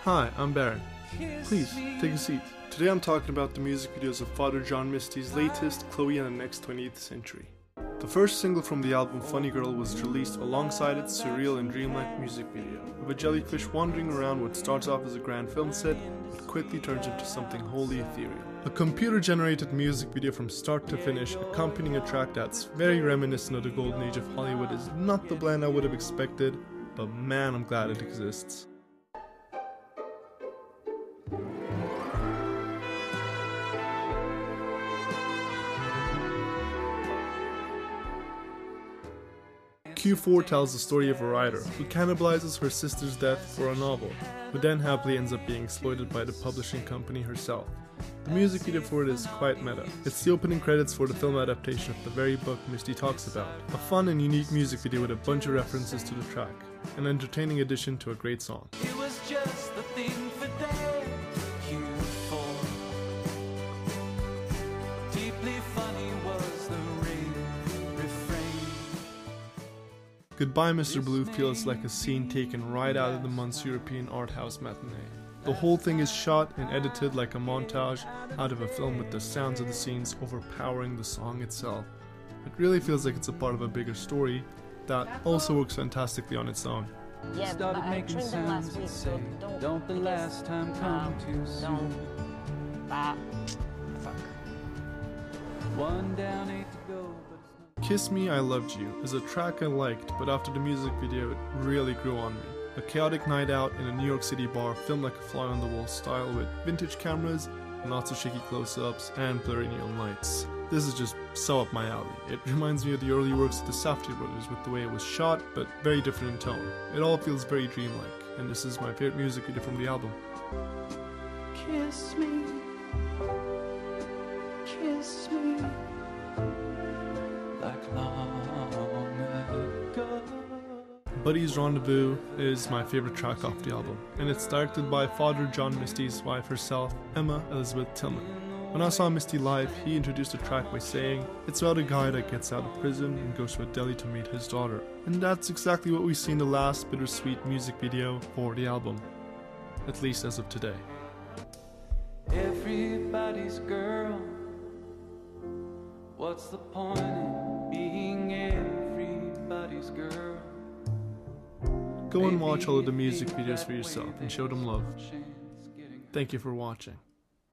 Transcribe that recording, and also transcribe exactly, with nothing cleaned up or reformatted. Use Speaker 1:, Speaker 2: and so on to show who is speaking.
Speaker 1: Hi, I'm Baron. Please, take a seat. Today I'm talking about the music videos of Father John Misty's latest, Chloe and the Next twentieth Century. The first single from the album, Funny Girl, was released alongside its surreal and dreamlike music video, of a jellyfish wandering around what starts off as a grand film set, but quickly turns into something wholly ethereal. A computer-generated music video from start to finish, accompanying a track that's very reminiscent of the golden age of Hollywood, is not the blend I would have expected, but man, I'm glad it exists. Q four tells the story of a writer who cannibalizes her sister's death for a novel, who then happily ends up being exploited by the publishing company herself. The music video for it is quite meta. It's the opening credits for the film adaptation of the very book Misty talks about. A fun and unique music video with a bunch of references to the track, an entertaining addition to a great song.
Speaker 2: It was just the thing for that Q four. Deeply funny was the ring refrain.
Speaker 1: Goodbye Mister Blue feels like a scene taken right out of the month's European art house matinee. The whole thing is shot and edited like a montage out of a film, with the sounds of the scenes overpowering the song itself. It really feels like it's a part of a bigger story that also works fantastically on its own.
Speaker 3: Yeah,
Speaker 2: Started
Speaker 3: I
Speaker 2: making
Speaker 3: trained them last
Speaker 2: sounds
Speaker 3: week,
Speaker 2: that
Speaker 3: so
Speaker 2: say,
Speaker 3: don't.
Speaker 2: don't the
Speaker 3: I guess,
Speaker 2: last time come
Speaker 3: um,
Speaker 2: too soon.
Speaker 3: Don't. Ah, fuck.
Speaker 2: One down, eight to go, but it's not.
Speaker 1: Kiss Me, I Loved You is a track I liked, but after the music video it really grew on me. A chaotic night out in a New York City bar filmed like a fly on the wall style, with vintage cameras, not so shaky close-ups, and blurry neon lights. This is just so up my alley. It reminds me of the early works of the Safdie brothers with the way it was shot, but very different in tone. It all feels very dreamlike, and this is my favorite music video from the album.
Speaker 2: Kiss me, kiss me, like long ago.
Speaker 1: Buddy's Rendezvous is my favorite track off the album, and it's directed by Father John Misty's wife herself, Emma Elizabeth Tillman. When I saw Misty live, he introduced the track by saying, it's about a guy that gets out of prison and goes to a deli to meet his daughter. And that's exactly what we see in the last bittersweet music video for the album, at least as of today.
Speaker 2: Everybody's girl. What's the point in being everybody's girl?
Speaker 1: Go and watch all of the music videos for yourself and show them love. Thank you for watching.